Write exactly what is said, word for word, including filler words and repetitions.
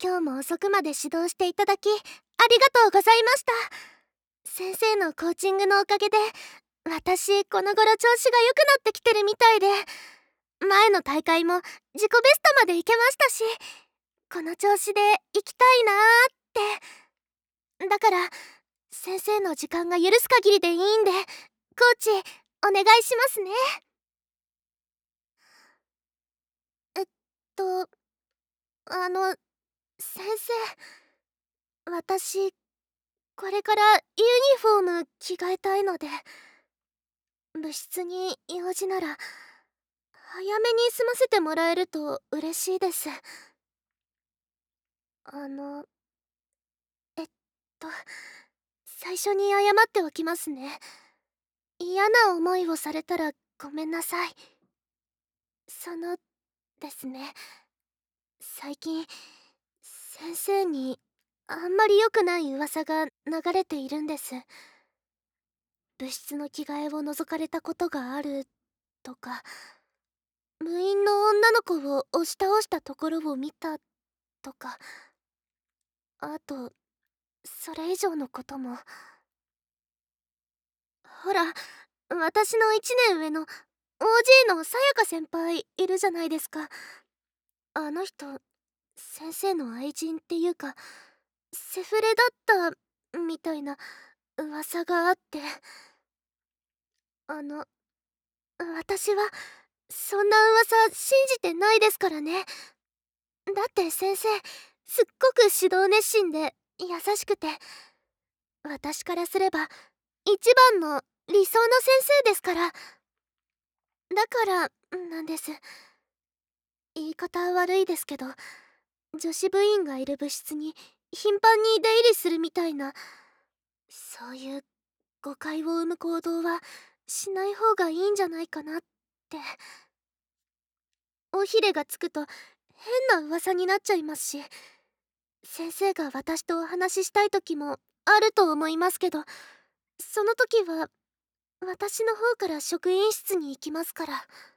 今日も遅くまで指導していただきありがとうございました。先生のコーチングのおかげで私この頃調子が良くなってきてるみたいで、前の大会も自己ベストまで行けましたし、この調子で行きたいなーって。だから先生の時間が許す限りでいいんで、コーチお願いしますね。えっとあの先生、私これからユニフォーム着替えたいので、部室に用事なら早めに済ませてもらえると嬉しいです。あのえっと最初に謝っておきますね。嫌な思いをされたらごめんなさい。そのですね、最近先生にあんまり良くない噂が流れているんです。部室の着替えを覗かれたことがあるとか、部員の女の子を押し倒したところを見たとか、あとそれ以上のことも。ほら、私のいちねん上の オージー のさやか先輩いるじゃないですか。あの人先生の愛人っていうかセフレだったみたいな噂があって、あの私はそんな噂信じてないですからね。だって先生すっごく指導熱心で優しくて、私からすれば一番の理想の先生ですから。だからなんです。言い方悪いですけど、女子部員がいる部室に頻繁に出入りするみたいな、そういう誤解を生む行動はしない方がいいんじゃないかなって。尾ひれがつくと変な噂になっちゃいますし、先生が私とお話ししたい時もあると思いますけど、その時は私の方から職員室に行きますから。